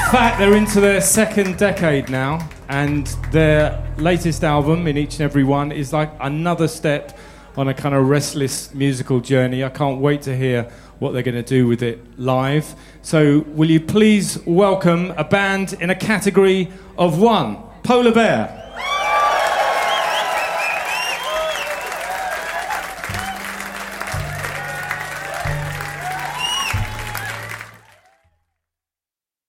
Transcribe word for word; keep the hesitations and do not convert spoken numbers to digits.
fact, they're into their second decade now, and their latest album, In Each and Every One, is like another step on a kind of restless musical journey. I can't wait to hear what they're going to do with it live. So will you please welcome a band in a category of one, Polar Bear.